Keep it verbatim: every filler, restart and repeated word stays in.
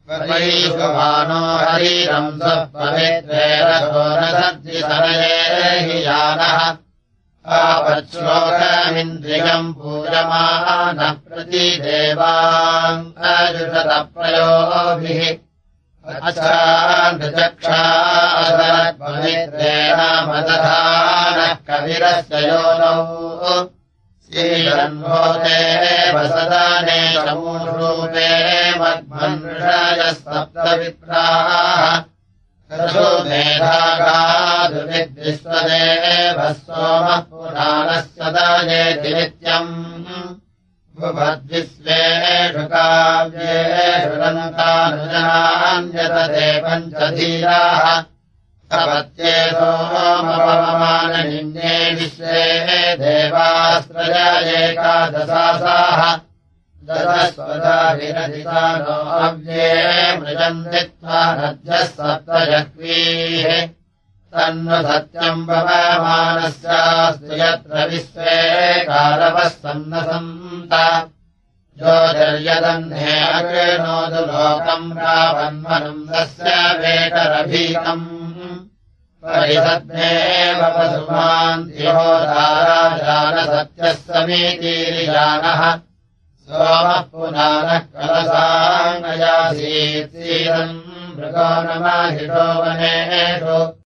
वैश्ववानो हरिरम् स्वपवित्रेरसो न सर्जितनये हि यानः आवच्छ्लोकमिन्द्रियम् पूजमानः प्रतिदेवान् अजुषतप्रयोभिः अच्छान्दचक्षादरत्पवित्रेण मदधानः कविरस्य योनौ श्रीरन्भोते वसदाने समूषूते मद्मन्षयः सप्तविप्राः रसो मेधागादुविद्विश्वदेवः सोमः पुराणस्य दायेति नित्यम् भुवद्विश्वेषु काव्येषु रन्तानुजनान्यतते पञ्चधीराः तपत्ये सोमपवमाननिन्ये विश्वे देवास्त्रजायेकादशासाः दशस्वधाभिरधितानो अव्ये मृजम् दित्वा नद्यः सप्तजह्वीः तन्नु सत्यम् पवमानस्यास्तु यत्र विश्वे कारवः सन्नसन्त ज्योतिर्यदह्ने अकृणोतु लोकम् रावन्मनुम् तस्य वेकरभीतम् परिसद्मेव पशुमान्तिहोदाराजानसत्यः समीतीरिजानः सोमः पुनानः कलसाङ्गयासीत् सीदम् मृगो नमाहिषो वनेषु